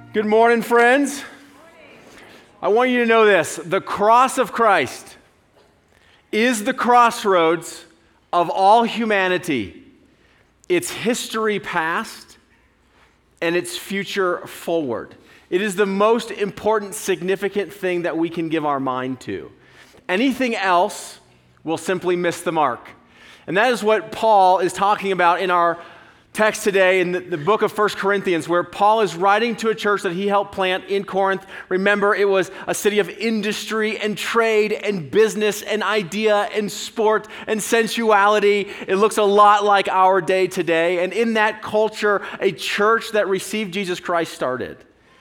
Good morning, friends. I want you to know this. The cross of Christ is the crossroads of all humanity. It's history past and it's future forward. It is the most important, significant thing that we can give our mind to. Anything else will simply miss the mark. And that is what Paul is talking about in our text today in the book of 1 Corinthians, where Paul is writing to a church that he helped plant in Corinth. Remember, it was a city of industry and trade and business and idea and sport and sensuality. It looks a lot like our day today. And in that culture, a church that received Jesus Christ started.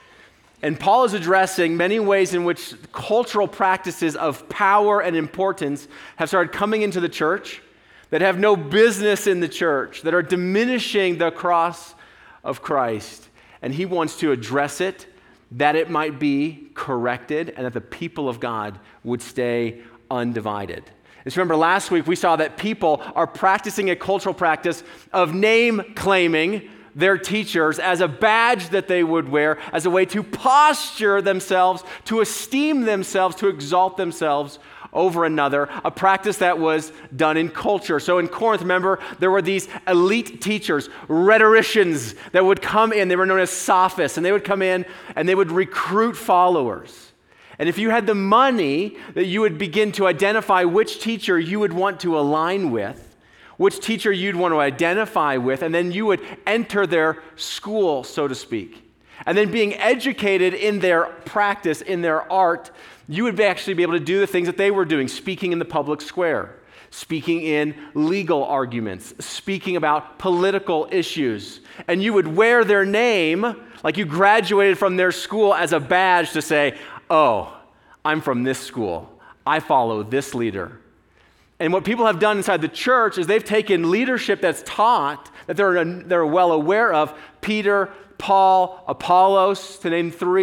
And Paul is addressing many ways in which cultural practices of power and importance have started coming into the church that have no business in the church, that are diminishing the cross of Christ. And he wants to address it, that it might be corrected, and that the people of God would stay undivided. Just remember, last week we saw that people are practicing a cultural practice of name claiming their teachers as a badge that they would wear, as a way to posture themselves, to esteem themselves, to exalt themselves over another, a practice that was done in culture. So in Corinth, remember, there were these elite teachers, rhetoricians that would come in. They were known as sophists, and they would come in and they would recruit followers. And if you had the money, that you would begin to identify which teacher you would want to align with, which teacher you'd want to identify with, and then you would enter their school, so to speak. And then being educated in their practice, in their art, you would actually be able to do the things that they were doing, speaking in the public square, speaking in legal arguments, speaking about political issues. And you would wear their name, like you graduated from their school, as a badge to say, oh, I'm from this school. I follow this leader. And what people have done inside the church is they've taken leadership that's taught, that they're well aware of, Peter, Paul, Apollos, to name three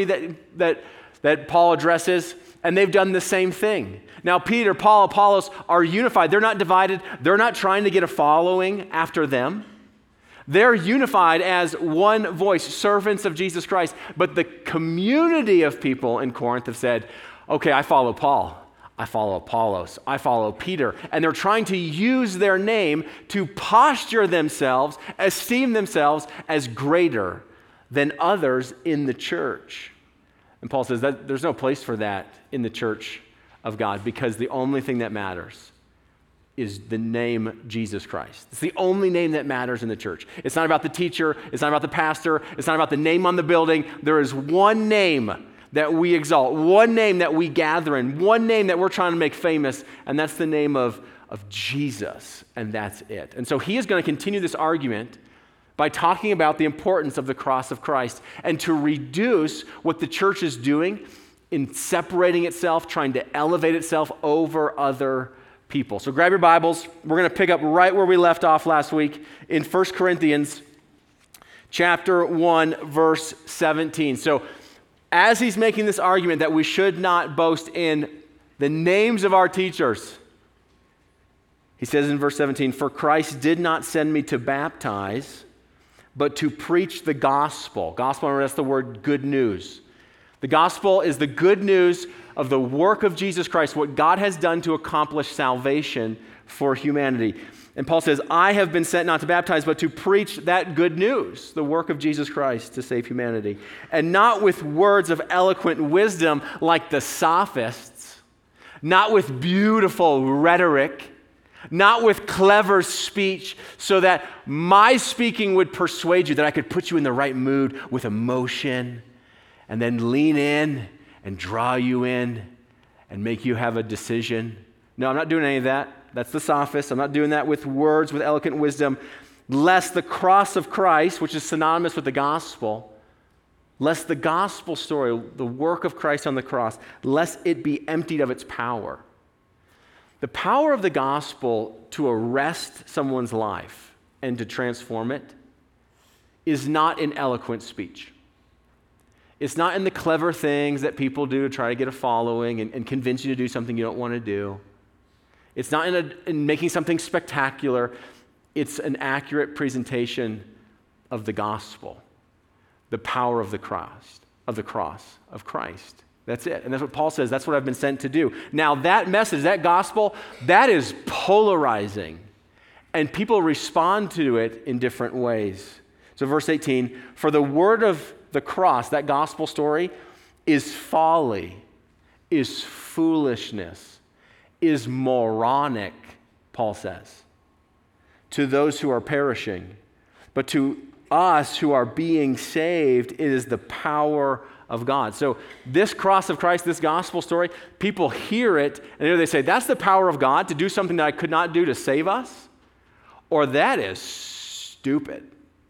that Paul addresses, and they've done the same thing. Now, Peter, Paul, Apollos are unified. They're not divided. They're not trying to get a following after them. They're unified as one voice, servants of Jesus Christ. But the community of people in Corinth have said, okay, I follow Paul. I follow Apollos. I follow Peter. And they're trying to use their name to posture themselves, esteem themselves as greater than others in the church. And Paul says that there's no place for that in the church of God, because the only thing that matters is the name Jesus Christ. It's the only name that matters in the church. It's not about the teacher. It's not about the pastor. It's not about the name on the building. There is one name that we exalt, one name that we gather in, one name that we're trying to make famous, and that's the name of Jesus, and that's it. And so he is going to continue this argument by talking about the importance of the cross of Christ and to reduce what the church is doing in separating itself, trying to elevate itself over other people. So grab your Bibles. We're going to pick up right where we left off last week in 1 Corinthians chapter 1, verse 17. So as he's making this argument that we should not boast in the names of our teachers, he says in verse 17, "For Christ did not send me to baptize, but to preach the gospel." Gospel, remember, that's the word good news. The gospel is the good news of the work of Jesus Christ, what God has done to accomplish salvation for humanity. And Paul says, I have been sent not to baptize, but to preach that good news, the work of Jesus Christ to save humanity. And not with words of eloquent wisdom like the sophists, not with beautiful rhetoric, not with clever speech so that my speaking would persuade you, that I could put you in the right mood with emotion and then lean in and draw you in and make you have a decision. No, I'm not doing any of that. That's the sophists. I'm not doing that with words, with eloquent wisdom, lest the cross of Christ, which is synonymous with the gospel, lest the gospel story, the work of Christ on the cross, lest it be emptied of its power. The power of the gospel to arrest someone's life and to transform it is not in eloquent speech. It's not in the clever things that people do to try to get a following and convince you to do something you don't want to do. It's not in making something spectacular. It's an accurate presentation of the gospel, the power of the cross. of the cross of Christ. That's it. And that's what Paul says. That's what I've been sent to do. Now, that message, that gospel, that is polarizing. And people respond to it in different ways. So verse 18, for the word of the cross, that gospel story, is folly, is foolishness, is moronic, Paul says, to those who are perishing. But to us who are being saved, it is the power of God. So this cross of Christ, this gospel story, people hear it, and either they say, that's the power of God to do something that I could not do to save us, or that is stupid,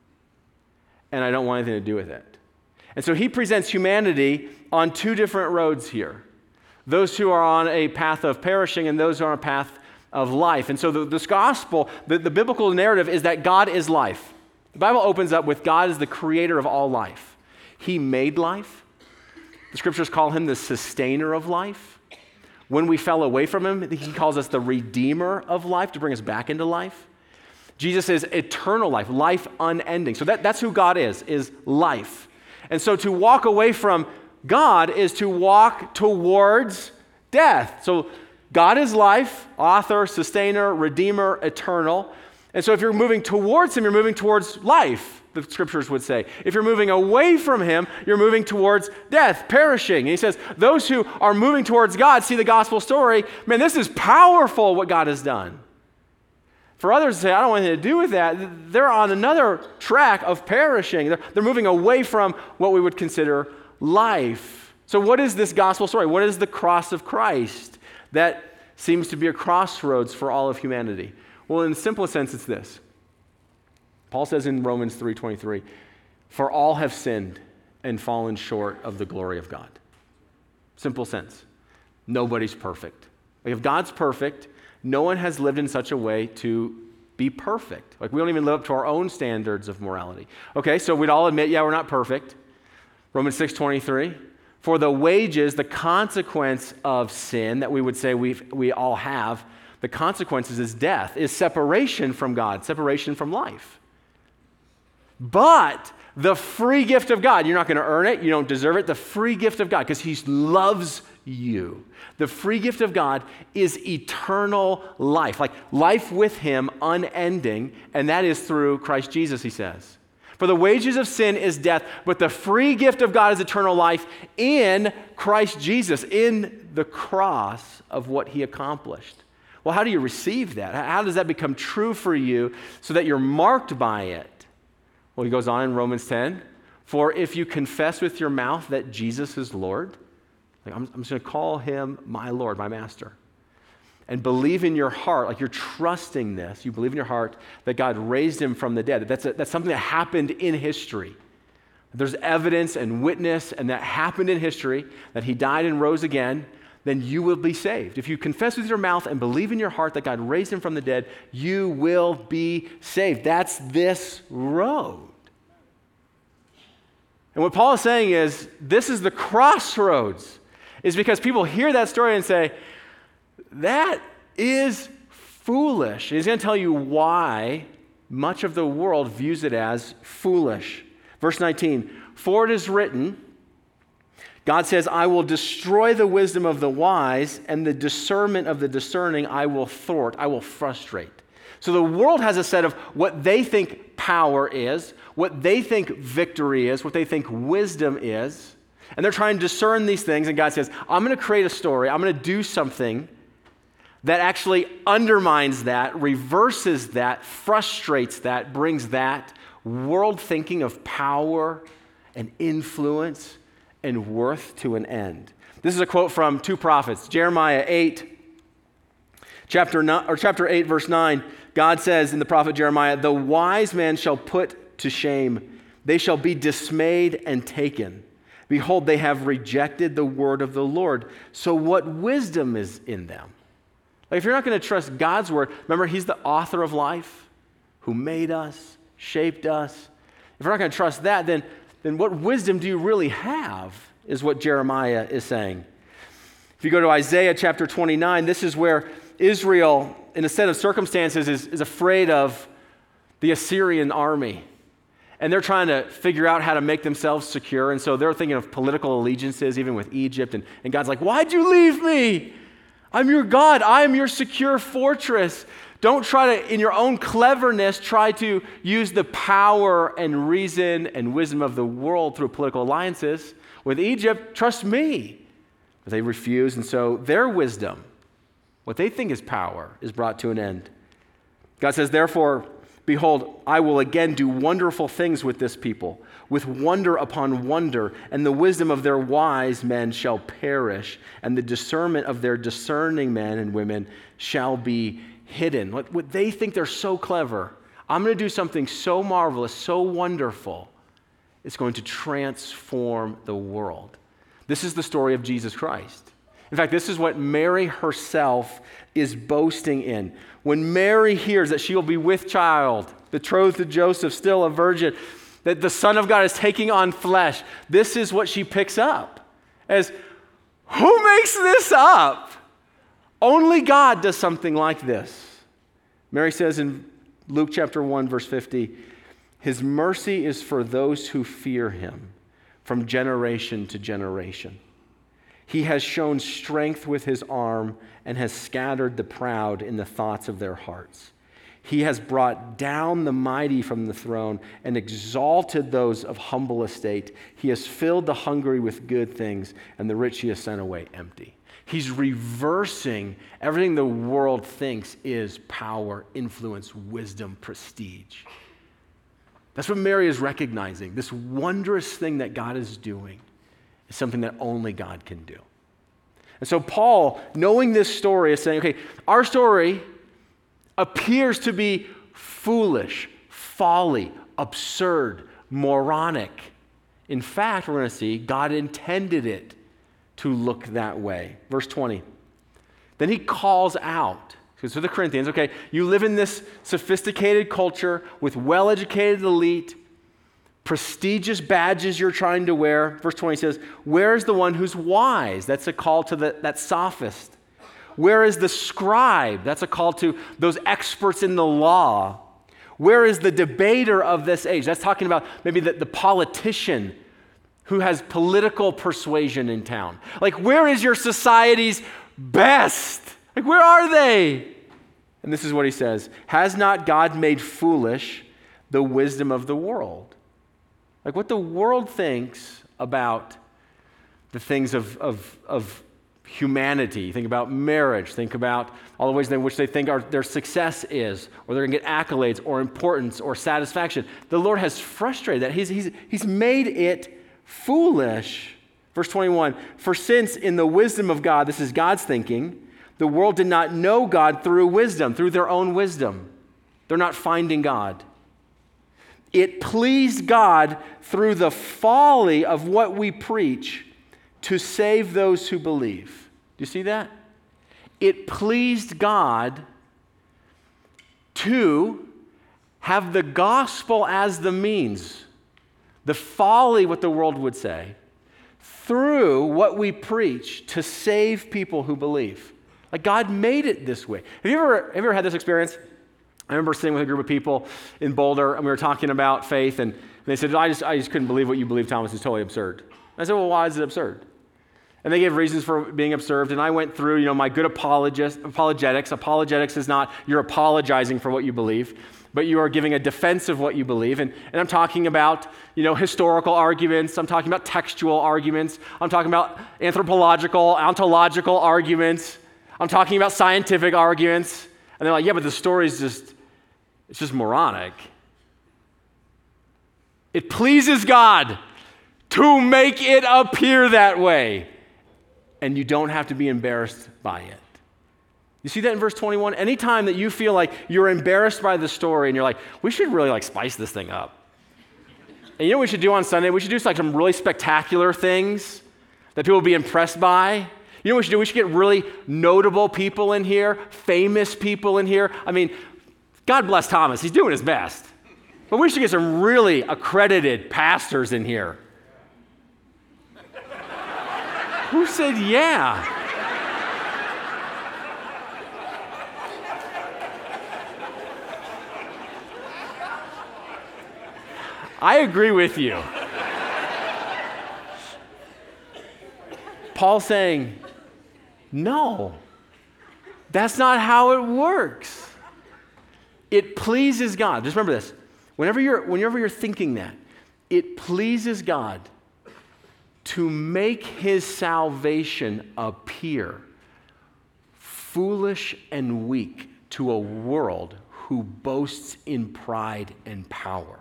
and I don't want anything to do with it. And so he presents humanity on two different roads here. Those who are on a path of perishing and those who are on a path of life. And so this gospel, the biblical narrative is that God is life. The Bible opens up with God is the creator of all life. He made life. The scriptures call him the sustainer of life. When we fell away from him, he calls us the redeemer of life to bring us back into life. Jesus is eternal life, life unending. So that's who God is life. And so to walk away from God is to walk towards death. So God is life, author, sustainer, redeemer, eternal. And so if you're moving towards him, you're moving towards life, the scriptures would say. If you're moving away from him, you're moving towards death, perishing. And he says, those who are moving towards God see the gospel story. Man, this is powerful what God has done. For others to say, I don't want anything to do with that, they're on another track of perishing. They're moving away from what we would consider life. So what is this gospel story? What is the cross of Christ that seems to be a crossroads for all of humanity? Well, in the simplest sense, it's this. Paul says in Romans 3:23, for all have sinned and fallen short of the glory of God. Simple sense. Nobody's perfect. Like if God's perfect, no one has lived in such a way to be perfect. Like we don't even live up to our own standards of morality. Okay, so we'd all admit, yeah, we're not perfect. Romans 6:23, for the wages, the consequence of sin that we would say we all have, the consequences is death, is separation from God, separation from life. But the free gift of God, you're not going to earn it, you don't deserve it, the free gift of God, because he loves you. The free gift of God is eternal life, like life with him, unending, and that is through Christ Jesus, he says. For the wages of sin is death, but the free gift of God is eternal life in Christ Jesus, in the cross of what he accomplished. Well, how do you receive that? How does that become true for you so that you're marked by it? Well, he goes on in Romans 10, for if you confess with your mouth that Jesus is Lord, like I'm just going to call him my Lord, my master, and believe in your heart, like you're trusting this, you believe in your heart that God raised him from the dead. That's something that happened in history. There's evidence and witness, and that happened in history, that he died and rose again, then you will be saved. If you confess with your mouth and believe in your heart that God raised him from the dead, you will be saved. That's this road. And what Paul is saying is, this is the crossroads, is because people hear that story and say, that is foolish. And he's going to tell you why much of the world views it as foolish. Verse 19, for it is written, God says, I will destroy the wisdom of the wise, and the discernment of the discerning I will thwart, I will frustrate. So the world has a set of what they think power is, what they think victory is, what they think wisdom is, and they're trying to discern these things, and God says, I'm going to create a story, I'm going to do something that actually undermines that, reverses that, frustrates that, brings that world thinking of power and influence and worth to an end. This is a quote from two prophets. Jeremiah 8, chapter 8, verse 9. God says in the prophet Jeremiah, the wise man shall put to shame. They shall be dismayed and taken. Behold, they have rejected the word of the Lord. So what wisdom is in them? Like if you're not going to trust God's word, remember he's the author of life, who made us, shaped us. If you're not going to trust that, then what wisdom do you really have, is what Jeremiah is saying. If you go to Isaiah chapter 29, this is where Israel, in a set of circumstances, is afraid of the Assyrian army. and they're trying to figure out how to make themselves secure. And so they're thinking of political allegiances, even with Egypt. And God's like, why'd you leave me? I'm your God. I am your secure fortress. Don't try to, in your own cleverness, try to use the power and reason and wisdom of the world through political alliances. With Egypt, trust me. But they refuse, and so their wisdom, what they think is power, is brought to an end. God says, therefore, behold, I will again do wonderful things with this people, with wonder upon wonder, and the wisdom of their wise men shall perish, and the discernment of their discerning men and women shall be hidden. What they think they're so clever, I'm going to do something so marvelous, so wonderful, it's going to transform the world. This is the story of Jesus Christ. In fact, this is what Mary herself is boasting in. When Mary hears that she will be with child, betrothed to Joseph, still a virgin, that the Son of God is taking on flesh, this is what she picks up as, who makes this up? Only God does something like this. Mary says in Luke chapter 1, verse 50, his mercy is for those who fear him from generation to generation. He has shown strength with his arm and has scattered the proud in the thoughts of their hearts. He has brought down the mighty from the throne and exalted those of humble estate. He has filled the hungry with good things, and the rich he has sent away empty. He's reversing everything the world thinks is power, influence, wisdom, prestige. That's what Mary is recognizing. This wondrous thing that God is doing is something that only God can do. And so Paul, knowing this story, is saying, okay, our story appears to be foolish, folly, absurd, moronic. In fact, we're going to see God intended it to look that way. Verse 20. Then he calls out, to the Corinthians, okay, you live in this sophisticated culture with well-educated elite, prestigious badges you're trying to wear. Verse 20 says, where is the one who's wise? That's a call to that sophist. Where is the scribe? That's a call to those experts in the law. Where is the debater of this age? That's talking about maybe the politician who has political persuasion in town. Like, where is your society's best? Like, where are they? And this is what he says, has not God made foolish the wisdom of the world? Like, what the world thinks about the things of humanity. Think about marriage. Think about all the ways in which they think their success is, or they're going to get accolades or importance or satisfaction. The Lord has frustrated that. He's made it foolish. Verse 21, for since in the wisdom of God, this is God's thinking, the world did not know God through wisdom, through their own wisdom. They're not finding God. It pleased God through the folly of what we preach to save those who believe. Do you see that? It pleased God to have the gospel as the means, the folly, what the world would say, through what we preach to save people who believe. Like, God made it this way. Have you ever had this experience? I remember sitting with a group of people in Boulder, and we were talking about faith, and they said, I just couldn't believe what you believe, Thomas. It's totally absurd. And I said, well, why is it absurd? And they gave reasons for being absurd, and I went through, my good apologetics. Apologetics is not you're apologizing for what you believe, but you are giving a defense of what you believe. And I'm talking about, historical arguments. I'm talking about textual arguments. I'm talking about anthropological, ontological arguments. I'm talking about scientific arguments. And they're like, yeah, but the story's it's just moronic. It pleases God to make it appear that way. And you don't have to be embarrassed by it. You see that in verse 21? Anytime that you feel like you're embarrassed by the story and you're like, we should really spice this thing up. And you know what we should do on Sunday? We should do some really spectacular things that people will be impressed by. You know what we should do? We should get really notable people in here, famous people in here. I mean, God bless Thomas. He's doing his best. But we should get some really accredited pastors in here. Who said yeah? I agree with you. Paul's saying, no, that's not how it works. It pleases God. Just remember this. Whenever you're thinking that, it pleases God to make his salvation appear foolish and weak to a world who boasts in pride and power.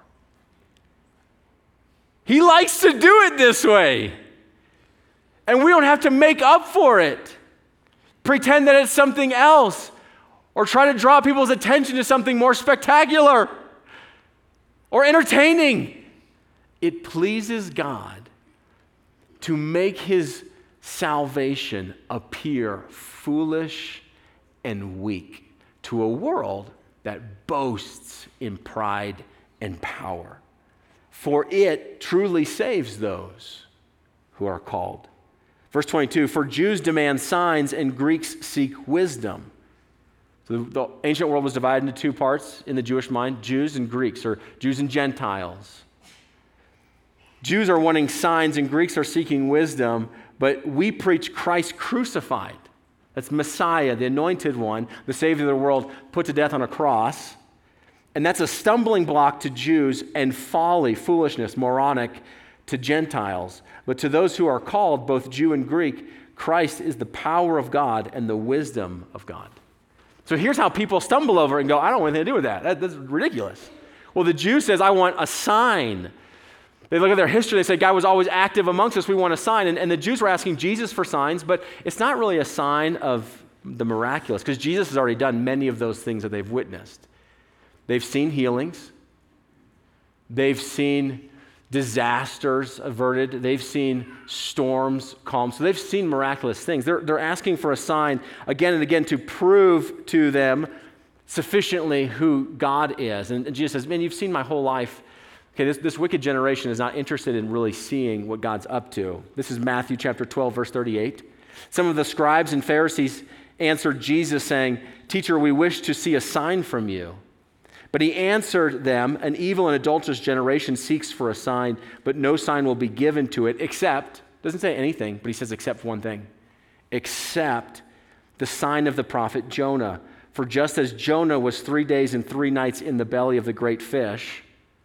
He likes to do it this way. And we don't have to make up for it. Pretend that it's something else. Or try to draw people's attention to something more spectacular or entertaining. It pleases God to make his salvation appear foolish and weak to a world that boasts in pride and power. For it truly saves those who are called. Verse 22, for Jews demand signs and Greeks seek wisdom. So the ancient world was divided into two parts in the Jewish mind, Jews and Greeks, or Jews and Gentiles. Jews are wanting signs and Greeks are seeking wisdom, but we preach Christ crucified. That's Messiah, the anointed one, the Savior of the world, put to death on a cross. And that's a stumbling block to Jews and folly, foolishness, moronic to Gentiles. But to those who are called, both Jew and Greek, Christ is the power of God and the wisdom of God. So here's how people stumble over and go, I don't want anything to do with that. That's ridiculous. Well, the Jew says, I want a sign. They look at their history, they say, God was always active amongst us, we want a sign. And the Jews were asking Jesus for signs, but it's not really a sign of the miraculous, because Jesus has already done many of those things that they've witnessed. They've seen healings. They've seen disasters averted. They've seen storms calmed. So they've seen miraculous things. They're asking for a sign again and again to prove to them sufficiently who God is. And Jesus says, man, you've seen my whole life. Okay, this wicked generation is not interested in really seeing what God's up to. This is Matthew chapter 12, verse 38. Some of the scribes and Pharisees answered Jesus saying, Teacher, we wish to see a sign from you. But he answered them, an evil and adulterous generation seeks for a sign, but no sign will be given to it except, doesn't say anything, but he says except one thing, except the sign of the prophet Jonah. For just as Jonah was 3 days and 3 nights in the belly of the great fish,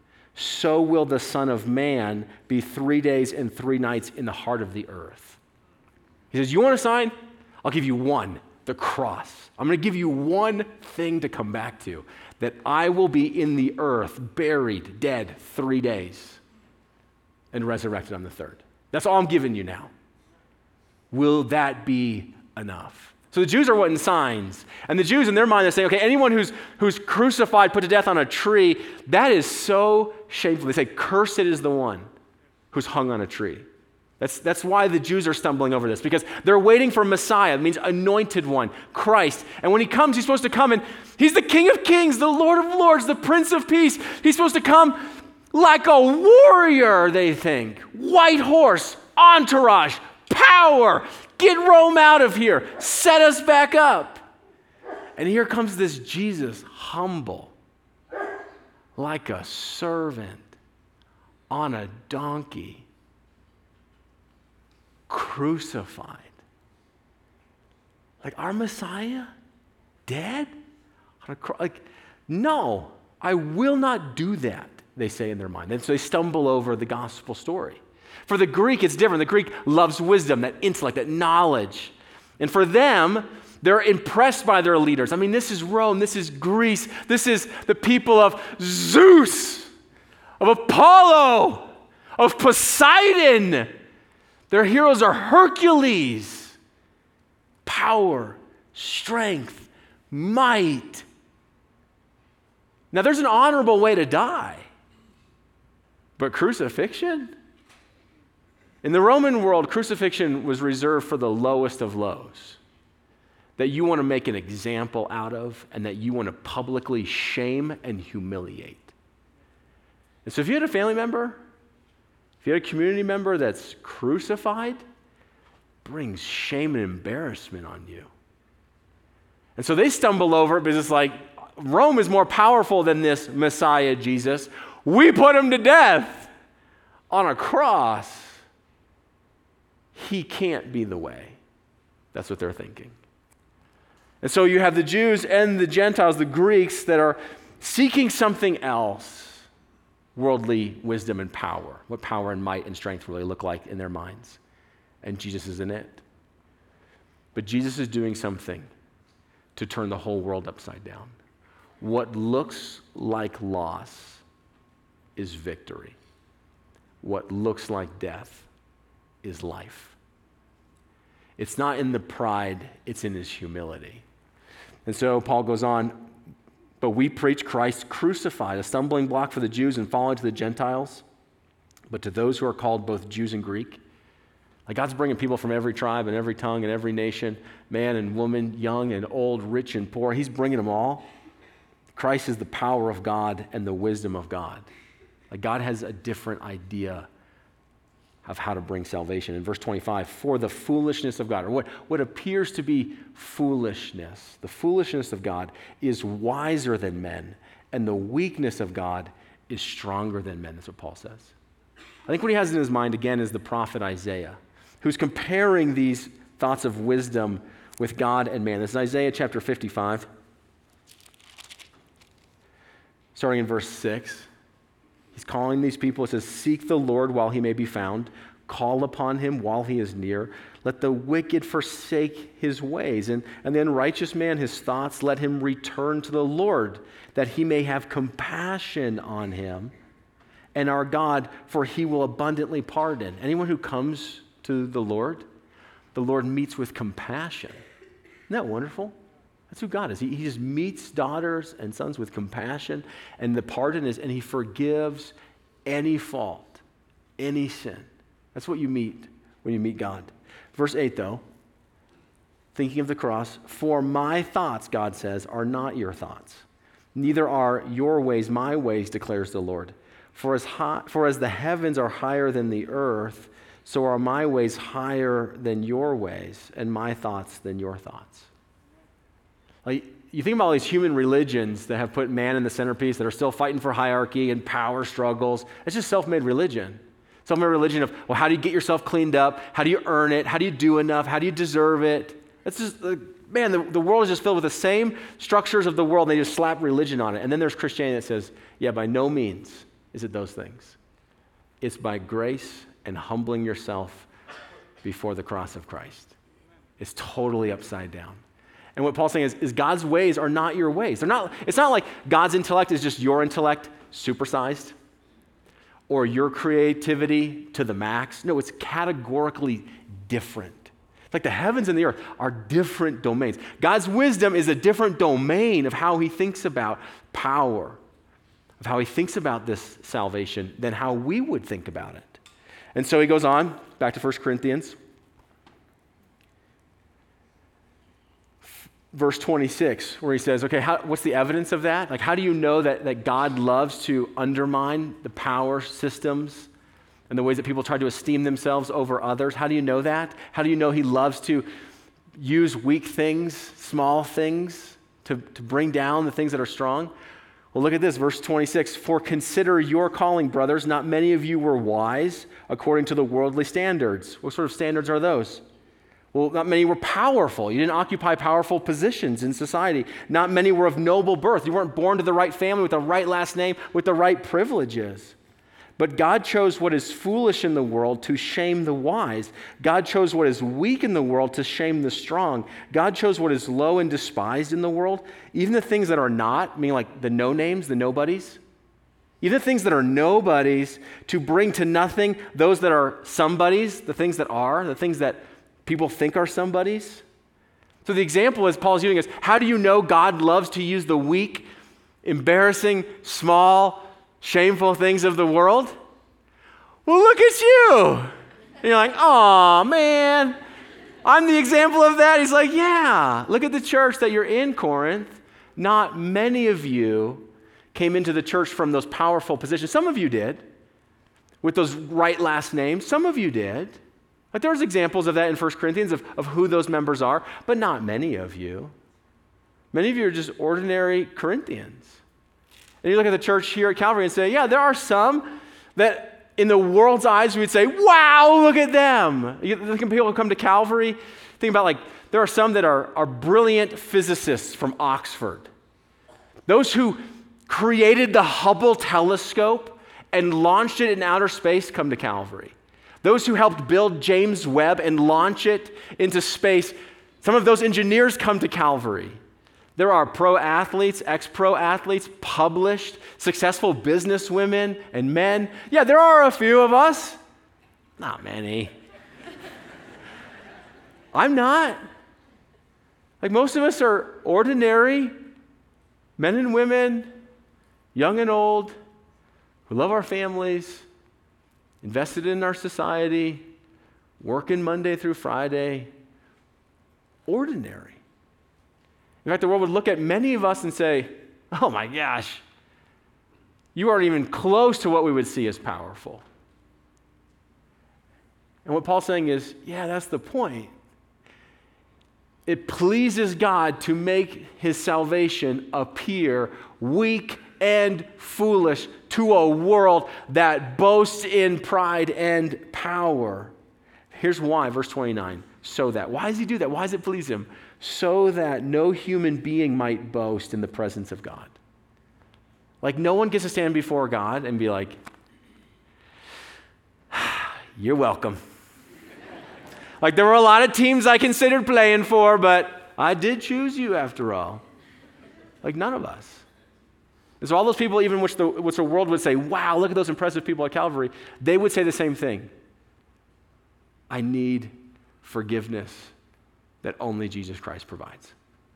so will the Son of Man be 3 days and 3 nights in the heart of the earth. He says, you want a sign? I'll give you one, the cross. I'm going to give you one thing to come back to, that I will be in the earth, buried, dead 3 days, and resurrected on the third. That's all I'm giving you now. Will that be enough? So the Jews are wanting signs. And the Jews in their mind are saying, okay, anyone who's crucified, put to death on a tree, that is so shameful. They say, cursed is the one who's hung on a tree. That's why the Jews are stumbling over this, because they're waiting for Messiah. It means anointed one, Christ. And when he comes, he's supposed to come and he's the King of Kings, the Lord of Lords, the Prince of Peace. He's supposed to come like a warrior, they think. White horse, entourage, power. Get Rome out of here. Set us back up. And here comes this Jesus, humble, like a servant, on a donkey, crucified. Like our Messiah, dead? Like, no, I will not do that, they say in their mind. And so they stumble over the gospel story. For the Greek, it's different. The Greek loves wisdom, that intellect, that knowledge. And for them, they're impressed by their leaders. I mean, this is Rome, this is Greece, this is the people of Zeus, of Apollo, of Poseidon. Their heroes are Hercules. Power, strength, might. Now, there's an honorable way to die, but crucifixion? In the Roman world, crucifixion was reserved for the lowest of lows, that you want to make an example out of and that you want to publicly shame and humiliate. And so if you had a family member, if you had a community member that's crucified, brings shame and embarrassment on you. And so they stumble over it because it's like, Rome is more powerful than this Messiah, Jesus. We put him to death on a cross. He can't be the way. That's what they're thinking. And so you have the Jews and the Gentiles, the Greeks, that are seeking something else, worldly wisdom and power, what power and might and strength really look like in their minds. And Jesus is in it. But Jesus is doing something to turn the whole world upside down. What looks like loss is victory. What looks like death is life. It's not in the pride, it's in his humility. And so Paul goes on, but we preach Christ crucified, a stumbling block for the Jews and folly to the Gentiles, but to those who are called both Jews and Greek. Like God's bringing people from every tribe and every tongue and every nation, man and woman, young and old, rich and poor. He's bringing them all. Christ is the power of God and the wisdom of God. Like God has a different idea of how to bring salvation. In verse 25, for the foolishness of God, or what appears to be foolishness, the foolishness of God is wiser than men, and the weakness of God is stronger than men. That's what Paul says. I think what he has in his mind, again, is the prophet Isaiah, who's comparing these thoughts of wisdom with God and man. This is Isaiah chapter 55, starting in verse 6. He's calling these people. It says, seek the Lord while he may be found. Call upon him while he is near. Let the wicked forsake his ways. And the unrighteous man, his thoughts, let him return to the Lord, that he may have compassion on him and our God, for he will abundantly pardon. Anyone who comes to the Lord meets with compassion. Isn't that wonderful? That's who God is. He just meets daughters and sons with compassion, and the pardon is, and he forgives any fault, any sin. That's what you meet when you meet God. Verse 8, though, thinking of the cross, for my thoughts, God says, are not your thoughts. Neither are your ways my ways, declares the Lord. For as the heavens are higher than the earth, so are my ways higher than your ways, and my thoughts than your thoughts. Like, you think about all these human religions that have put man in the centerpiece, that are still fighting for hierarchy and power struggles. It's just self-made religion. Self-made religion of, well, how do you get yourself cleaned up? How do you earn it? How do you do enough? How do you deserve it? It's just, man, the world is just filled with the same structures of the world, and they just slap religion on it. And then there's Christianity that says, yeah, by no means is it those things. It's by grace and humbling yourself before the cross of Christ. It's totally upside down. And what Paul's saying is God's ways are not your ways. It's not like God's intellect is just your intellect supersized, or your creativity to the max. No, it's categorically different. Like the heavens and the earth are different domains. God's wisdom is a different domain of how he thinks about power, of how he thinks about this salvation than how we would think about it. And so he goes on, back to 1 Corinthians. Verse 26, where he says, okay, what's the evidence of that? Like, how do you know that God loves to undermine the power systems and the ways that people try to esteem themselves over others? How do you know that? How do you know he loves to use weak things, small things, to bring down the things that are strong? Well, look at this, verse 26. For consider your calling, brothers. Not many of you were wise according to the worldly standards. What sort of standards are those? Well, not many were powerful. You didn't occupy powerful positions in society. Not many were of noble birth. You weren't born to the right family with the right last name, with the right privileges. But God chose what is foolish in the world to shame the wise. God chose what is weak in the world to shame the strong. God chose what is low and despised in the world, even the things that are not, meaning like the no-names, the nobodies, even the things that are nobodies, to bring to nothing those that are somebodies, the things that are, the things that people think are somebodies. So the example is Paul's using is, how do you know God loves to use the weak, embarrassing, small, shameful things of the world? Well, look at you. And you're like, oh man, I'm the example of that. He's like, yeah, look at the church that you're in, Corinth. Not many of you came into the church from those powerful positions. Some of you did, with those right last names. Some of you did. Like there's examples of that in 1 Corinthians of who those members are, but not many of you. Many of you are just ordinary Corinthians. And you look at the church here at Calvary and say, yeah, there are some that in the world's eyes we would say, wow, look at them. You think of people who come to Calvary, think about there are some that are brilliant physicists from Oxford. Those who created the Hubble telescope and launched it in outer space come to Calvary. Those who helped build James Webb and launch it into space, some of those engineers come to Calvary. There are pro athletes, ex-pro athletes, published, successful business women and men. Yeah, there are a few of us. Not many. I'm not. Most of us are ordinary men and women, young and old, who love our families, invested in our society, working Monday through Friday. Ordinary. In fact, the world would look at many of us and say, oh my gosh, you aren't even close to what we would see as powerful. And what Paul's saying is, yeah, that's the point. It pleases God to make his salvation appear weak and foolish to a world that boasts in pride and power. Here's why, verse 29. So that. Why does he do that? Why does it please him? So that no human being might boast in the presence of God. No one gets to stand before God and be like, you're welcome. There were a lot of teams I considered playing for, but I did choose you after all. None of us. And so all those people, even which the world would say, wow, look at those impressive people at Calvary, they would say the same thing. I need forgiveness that only Jesus Christ provides.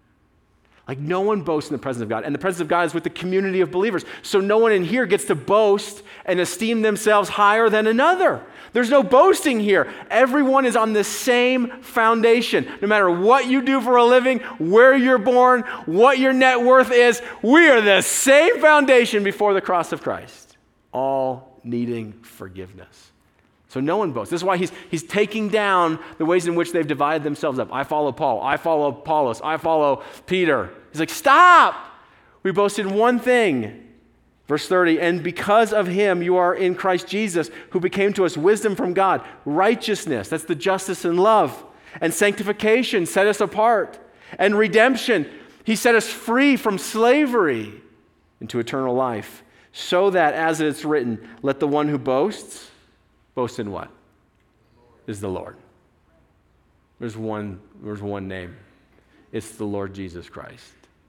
No one boasts in the presence of God. And the presence of God is with the community of believers. So no one in here gets to boast and esteem themselves higher than another. There's no boasting here. Everyone is on the same foundation. No matter what you do for a living, where you're born, what your net worth is, we are the same foundation before the cross of Christ, all needing forgiveness. So no one boasts. This is why he's taking down the ways in which they've divided themselves up. I follow Paul. I follow Apollos. I follow Peter. He's like, stop! We boast in one thing. Verse 30, and because of him you are in Christ Jesus, who became to us wisdom from God, righteousness, that's the justice and love, and sanctification, set us apart, and redemption, he set us free from slavery into eternal life, so that, as it's written, let the one who boasts, boast in what? Is the Lord. There's one name. It's the Lord Jesus Christ.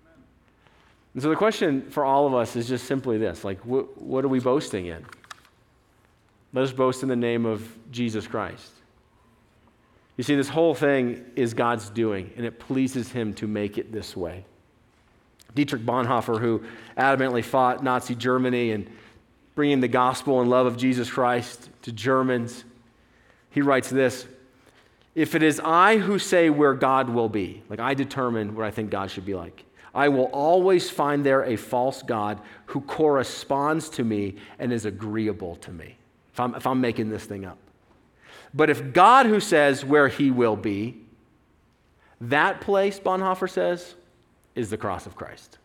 And so the question for all of us is just simply this, what are we boasting in? Let us boast in the name of Jesus Christ. You see, this whole thing is God's doing, and it pleases him to make it this way. Dietrich Bonhoeffer, who adamantly fought Nazi Germany and bringing the gospel and love of Jesus Christ to Germans, he writes this, if it is I who say where God will be, I determine what I think God should be like, I will always find there a false God who corresponds to me and is agreeable to me, if I'm making this thing up. But if God who says where he will be, that place, Bonhoeffer says, is the cross of Christ.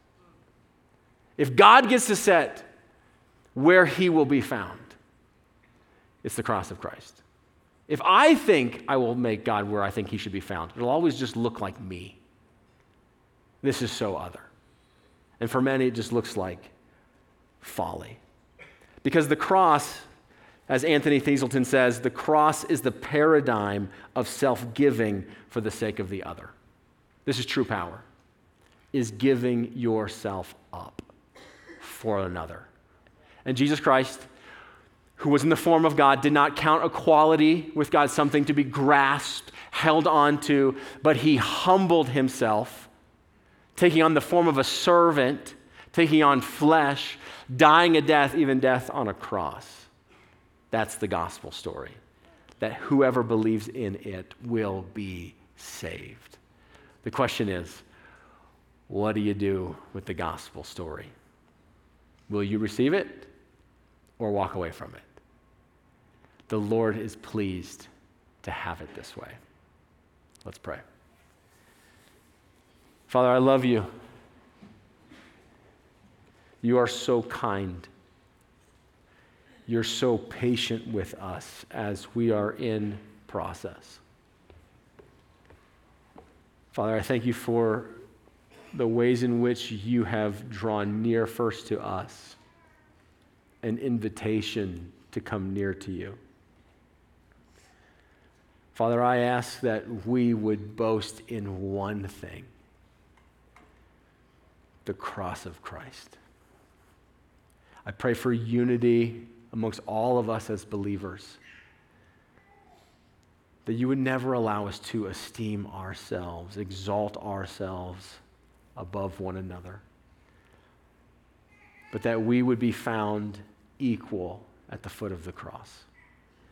If God gets to set where he will be found, it's the cross of Christ. If I think I will make God where I think he should be found, it'll always just look like me. This is so other. And for many, it just looks like folly. Because the cross, as Anthony Thieselton says, the cross is the paradigm of self-giving for the sake of the other. This is true power, is giving yourself up for another. And Jesus Christ, who was in the form of God, did not count equality with God something to be grasped, held onto, but he humbled himself, taking on the form of a servant, taking on flesh, dying a death, even death on a cross. That's the gospel story, that whoever believes in it will be saved. The question is, what do you do with the gospel story? Will you receive it or walk away from it? The Lord is pleased to have it this way. Let's pray. Father, I love you. You are so kind. You're so patient with us as we are in process. Father, I thank you for the ways in which you have drawn near first to us, an invitation to come near to you. Father, I ask that we would boast in one thing, the cross of Christ. I pray for unity amongst all of us as believers, that you would never allow us to esteem ourselves, exalt ourselves above one another, but that we would be found equal at the foot of the cross.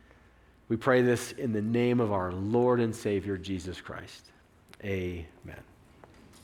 We pray this in the name of our Lord and Savior, Jesus Christ. Amen.